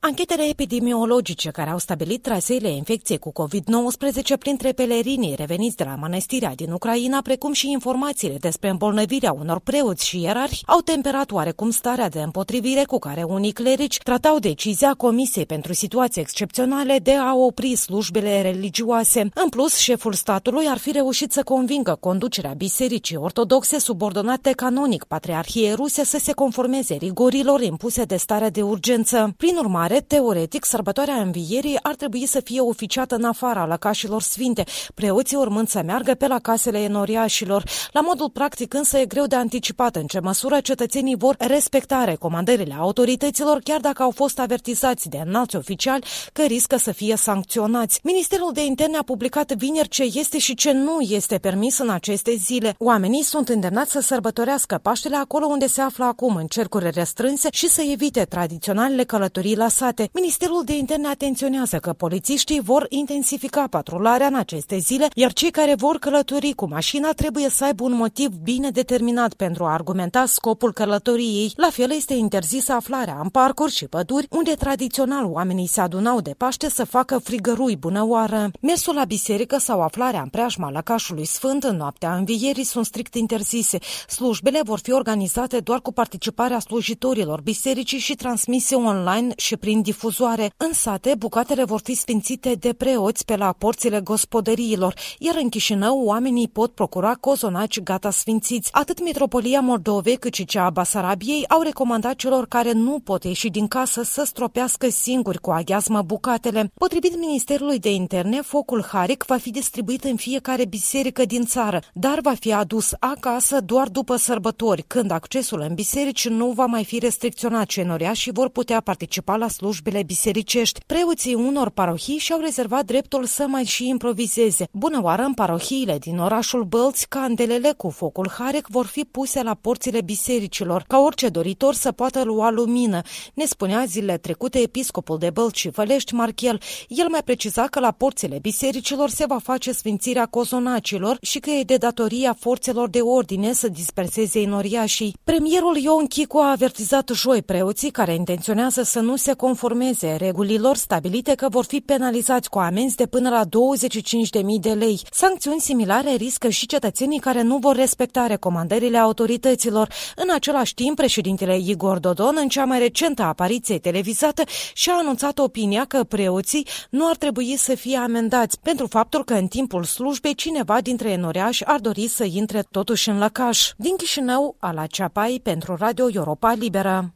Anchetele epidemiologice care au stabilit traseele infecției cu COVID-19 printre pelerinii reveniți de la mănăstirea din Ucraina, precum și informațiile despre îmbolnăvirea unor preoți și ierarhi, au temperat oarecum starea de împotrivire cu care unii clerici tratau decizia Comisiei pentru Situații Excepționale de a opri slujbele religioase. În plus, șeful statului ar fi reușit să convingă conducerea Bisericii Ortodoxe subordonate canonic Patriarhiei Ruse să se conformeze rigorilor impuse de starea de urgență. Prin urmare, teoretic, sărbătoarea Învierii ar trebui să fie oficiată în afara lăcașilor sfinte, preoții urmând să meargă pe la casele enoriașilor. La modul practic însă e greu de anticipat în ce măsură cetățenii vor respecta recomandările autorităților, chiar dacă au fost avertizați de înalți oficiali că riscă să fie sancționați. Ministerul de Interne a publicat vineri ce este și ce nu este permis în aceste zile. Oamenii sunt îndemnați să sărbătorească Paștele acolo unde se află acum, în cercuri restrânse, și să evite tradiționalele călătorii la sate. Ministerul de Interne atenționează că polițiștii vor intensifica patrularea în aceste zile, iar cei care vor călători cu mașina trebuie să aibă un motiv bine determinat pentru a argumenta scopul călătoriei. La fel este interzisă aflarea în parcuri și păduri, unde tradițional oamenii se adunau de Paște să facă frigărui bunăoară. Mersul la biserică sau aflarea în preajma lăcașului sfânt în noaptea Învierii sunt strict interzise. Slujbele vor fi organizate doar cu participarea slujitorilor bisericii și transmise online și prin difuzoare. În sate, bucatele vor fi sfințite de preoți pe la porțile gospodăriilor, iar în Chișinău oamenii pot procura cozonaci gata sfințiți. Atât Mitropolia Moldovei cât și cea a Basarabiei au recomandat celor care nu pot ieși din casă să stropească singuri cu aghiazmă bucatele. Potrivit Ministerului de Interne, focul haric va fi distribuit în fiecare biserică din țară, dar va fi adus acasă doar după sărbători, când accesul în biserici nu va mai fi restricționat și enoriașii vor putea participa la slujbele bisericești. Preoții unor parohii și-au rezervat dreptul să mai și improvizeze. Bunăoară, în parohiile din orașul Bălți, candelele cu focul harec vor fi puse la porțile bisericilor, ca orice doritor să poată lua lumină, ne spunea zilele trecute episcopul de Bălți și Vălești, Marchel. El mai preciza că la porțile bisericilor se va face sfințirea cozonacilor și că e de datoria forțelor de ordine să disperseze enoriașii. Premierul Ion Chicu a avertizat joi preoții care intenționează să nu se conformeze regulilor stabilite că vor fi penalizați cu amenzi de până la 25.000 de lei. Sancțiuni similare riscă și cetățenii care nu vor respecta recomandările autorităților. În același timp, președintele Igor Dodon, în cea mai recentă apariție televizată, și-a anunțat opinia că preoții nu ar trebui să fie amendați pentru faptul că în timpul slujbei cineva dintre enoriași ar dori să intre totuși în lăcaș. Din Chișinău, Ala Ceapai pentru Radio Europa Liberă.